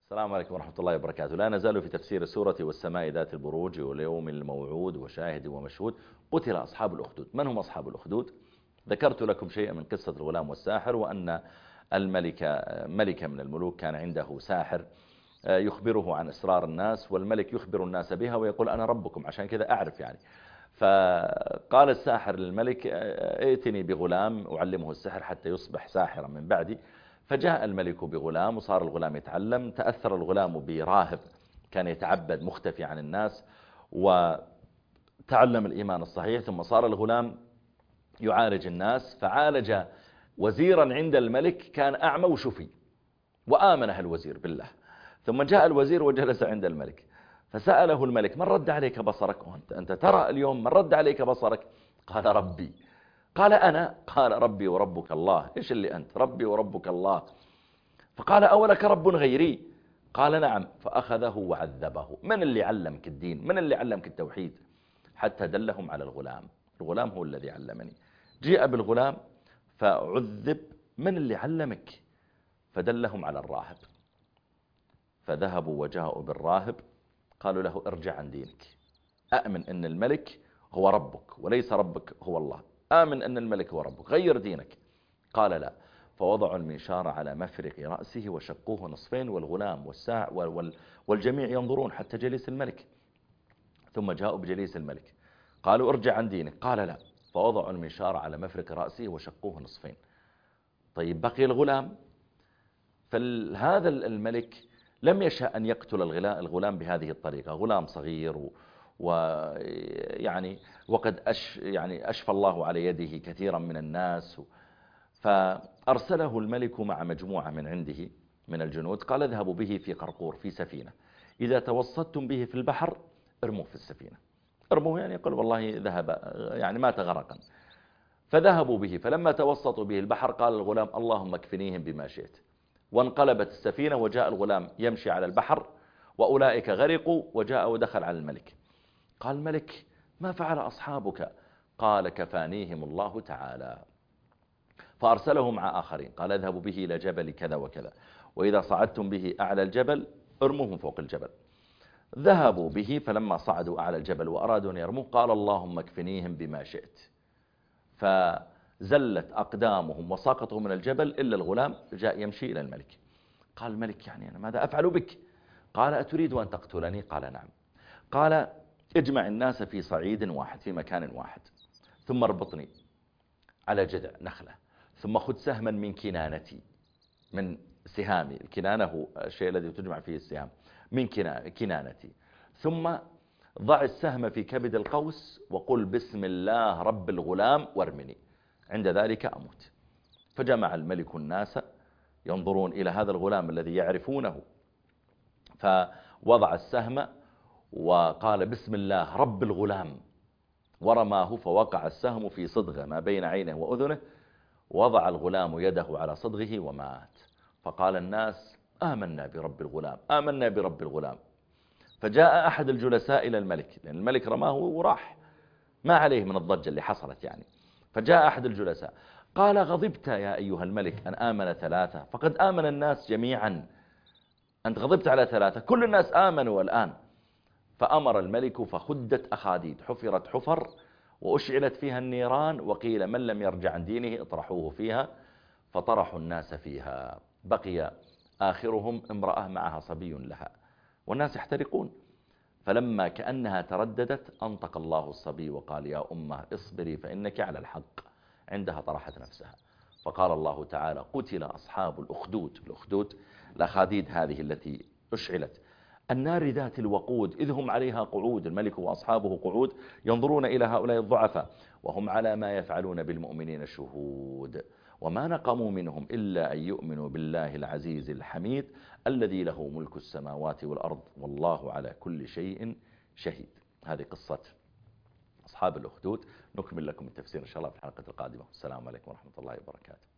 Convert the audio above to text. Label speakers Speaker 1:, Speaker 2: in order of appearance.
Speaker 1: السلام عليكم ورحمة الله وبركاته. لا نزال في تفسير سورة والسماء ذات البروج واليوم الموعود وشاهد ومشهود. قتل أصحاب الأخدود. من هم أصحاب الأخدود؟ ذكرت لكم شيئا من قصة الغلام والساحر، وأن ملك من الملوك كان عنده ساحر يخبره عن أسرار الناس، والملك يخبر الناس بها ويقول أنا ربكم، عشان كذا أعرف يعني. فقال الساحر للملك ائتني بغلام أعلمه السحر حتى يصبح ساحرا من بعدي. فجاء الملك بغلام وصار الغلام يتعلم. تأثر الغلام براهب كان يتعبد مختفي عن الناس، وتعلم الإيمان الصحيح. ثم صار الغلام يعالج الناس، فعالج وزيرا عند الملك كان أعمى وشفي، وآمنه الوزير بالله. ثم جاء الوزير وجلس عند الملك، فسأله الملك من رد عليك بصرك؟ أنت ترى اليوم من رد عليك بصرك؟ قال ربي. قال أنا؟ قال ربي وربك الله. إيش اللي أنت؟ ربي وربك الله. فقال أولك رب غيري؟ قال نعم. فأخذه وعذبه. من اللي علمك الدين؟ من اللي علمك التوحيد؟ حتى دلهم على الغلام. الغلام هو الذي علمني. جاء بالغلام فعذب. من اللي علمك؟ فدلهم على الراهب. فذهبوا وجاءوا بالراهب، قالوا له ارجع عن دينك، أأمن أن الملك هو ربك وليس ربك هو الله، آمن أن الملك هو ربك، غير دينك. قال لا. فوضعوا المنشار على مفرق رأسه وشقوه نصفين، والغلام والجميع ينظرون حتى جليس الملك. ثم جاءوا بجليس الملك، قالوا ارجع عن دينك. قال لا. فوضعوا المنشار على مفرق رأسه وشقوه نصفين. طيب بقي الغلام. فهذا الملك لم يشاء أن يقتل الغلام بهذه الطريقة. غلام صغير ويعني وقد أشفى الله على يده كثيرا من الناس. فأرسله الملك مع مجموعة من عنده من الجنود، قال اذهبوا به في قرقور في سفينة، إذا توسطتم به في البحر ارموه في السفينة. ارموه يعني يقول والله ذهب، يعني مات غرقا. فذهبوا به، فلما توسطوا به البحر قال الغلام اللهم اكفنيهم بما شئت. وانقلبت السفينة وجاء الغلام يمشي على البحر، وأولئك غرقوا، وجاء ودخل على الملك. قال الملك ما فعل أصحابك؟ قال كفانيهم الله تعالى. فأرسله مع آخرين، قال اذهبوا به إلى جبل كذا وكذا، وإذا صعدتم به أعلى الجبل ارموه فوق الجبل. ذهبوا به، فلما صعدوا أعلى الجبل وأرادوا أن يرموه قال اللهم اكفنيهم بما شئت. فزلت أقدامهم وسقطوا من الجبل إلا الغلام جاء يمشي إلى الملك. قال الملك يعني أنا ماذا أفعل بك؟ قال أتريد أن تقتلني؟ قال نعم. قال اجمع الناس في صعيد واحد في مكان واحد، ثم اربطني على جذع نخلة، ثم خذ سهما من كنانتي، من سهامي. الكنانة هو الشيء الذي تجمع فيه السهام، من كنانتي، ثم ضع السهم في كبد القوس وقل بسم الله رب الغلام وارمني، عند ذلك أموت. فجمع الملك الناس ينظرون إلى هذا الغلام الذي يعرفونه، فوضع السهم وقال بسم الله رب الغلام ورماه، فوقع السهم في صدغه ما بين عينه وأذنه. وضع الغلام يده على صدغه ومات. فقال الناس آمنا برب الغلام، آمنا برب الغلام. فجاء أحد الجلساء إلى الملك، لأن الملك رماه وراح ما عليه من الضجة اللي حصلت يعني. فجاء أحد الجلساء قال غضبت يا أيها الملك أن آمن ثلاثة فقد آمن الناس جميعا، أنت غضبت على ثلاثة كل الناس آمنوا الآن. فأمر الملك فخدت أخاديد، حفرت حفر وأشعلت فيها النيران، وقيل من لم يرجع عن دينه اطرحوه فيها، فطرحوا الناس فيها. بقي آخرهم امرأة معها صبي لها، والناس يحترقون. فلما كأنها ترددت أنطق الله الصبي وقال يا أمه اصبري فإنك على الحق. عندها طرحت نفسها. فقال الله تعالى قتل أصحاب الأخدود. الأخدود الأخاديد هذه التي أشعلت، النار ذات الوقود إذ هم عليها قعود. الملك وأصحابه قعود ينظرون إلى هؤلاء الضعفاء وهم على ما يفعلون بالمؤمنين شهود. وما نقموا منهم إلا أن يؤمنوا بالله العزيز الحميد الذي له ملك السماوات والأرض والله على كل شيء شهيد. هذه قصة أصحاب الأخدود. نكمل لكم التفسير إن شاء الله في الحلقة القادمة. السلام عليكم ورحمة الله وبركاته.